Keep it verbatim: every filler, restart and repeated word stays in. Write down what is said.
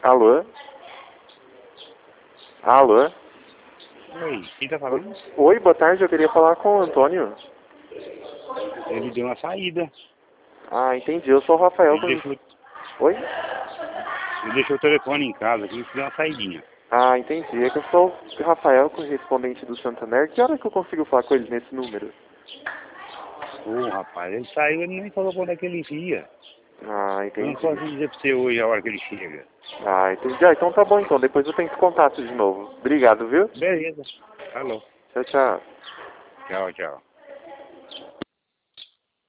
Alô? Alô? Oi, quem tá falando? Oi, boa tarde, eu queria falar com o Antônio. Ele deu uma saída. Ah, entendi, eu sou o Rafael. Ele deixou, Oi? ele deixou o telefone em casa aqui e deu uma saidinha. Ah, entendi, é que eu sou o Rafael, correspondente do Santander. Que hora que eu consigo falar com ele nesse número? Ô, rapaz, ele saiu, ele nem falou quando é que ele ia. Ah, Eu não entendi. posso dizer pra você hoje a hora que ele chega. Ah, entendi. Ah, então tá bom então, depois eu tento contato de novo. Obrigado, viu? Beleza. Falou. Tchau, tchau. Tchau, tchau.